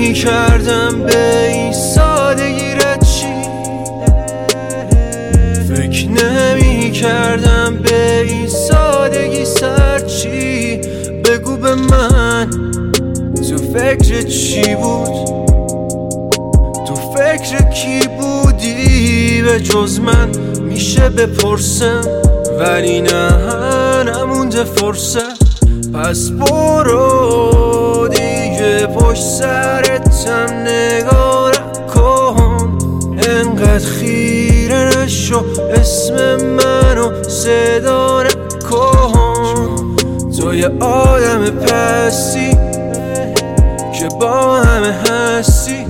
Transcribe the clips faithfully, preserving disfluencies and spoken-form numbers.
نمی کردم به این سادگی رد چی، فکر نمی کردم به این سادگی سر چی. بگو به من تو فکر چی بود، تو فکر کی بودی به جز من؟ میشه بپرسم ولی نه نمونده فرصت. پس برو دیگه پشت سرتم نگاه نکن، انقدر خیره نشو اسم منو صدا نکن. تو یه آدم پستی که با همه هستی،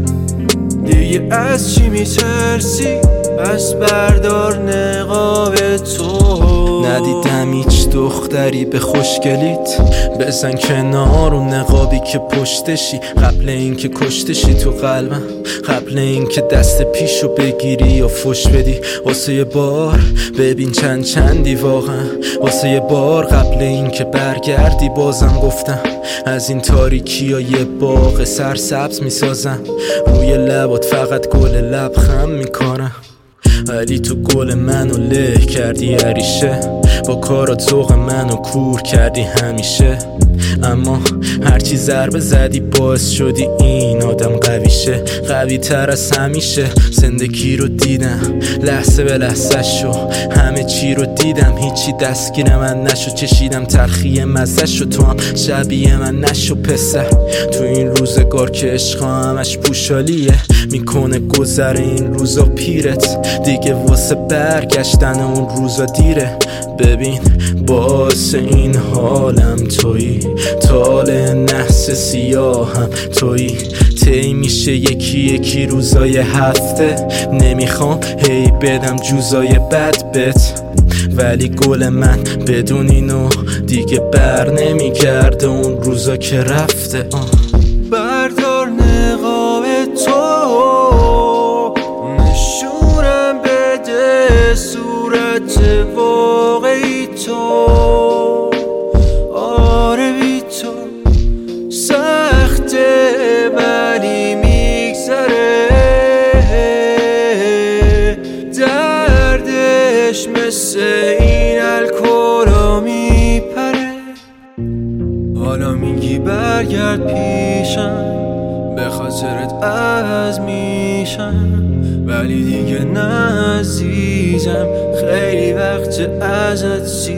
دیگه از چی میترسی؟ پس بردار نقاب تو. ندیدم هیچ دختری به خوشگلیت، بزن کنار و نقابی که پشتشی. قبل این که کشتشی تو قلبم، قبل این که دست پیشو بگیری یا فش بدی. واسه یه بار ببین چند چندی واقعا، واسه یه بار قبل این که برگردی بازم گفتم از این تاریکی ها یه باغ سرسبز میسازم. روی لبات فقط گل لبخند میکنم، ولی تو گل منو له کردی عریشه. با کارات ذوق منو کور کردی همیشه. اما هرچی ضربه زدی باعث شدی این آدم قوی شه، قوی تر از همیشه. زندگی رو دیدم لحظه به لحظه شو، همه چی رو دیدم هیچی دستگیر من نشو. چشیدم تلخی مزه شو، تو هم شبیه من نشو پسر. تو این روزگار که عشق همش پوشالیه، میکنه گذر این روزا پیرت. دیگه واسه برگشتن اون روزا دیره. ببین باعث این حالم تویی، تال نحس سیاهم تویی. تی میشه یکی یکی روزای هفته، نمیخوام هی بدم جوزای بد بت. ولی گل من بدون اینو دیگه بر نمیگرده اون روزا که رفته. آه. بردار نقاب تو، نشونم بده صورت واقعی تو. آره بی تو سخته ولی میگذره، دردش مثل این الکلا میپره. حالا میگی برگرد پیشم، به خاطرت عوض میشم، ولی دیگه نه عزیزم، خیلی وقت ازت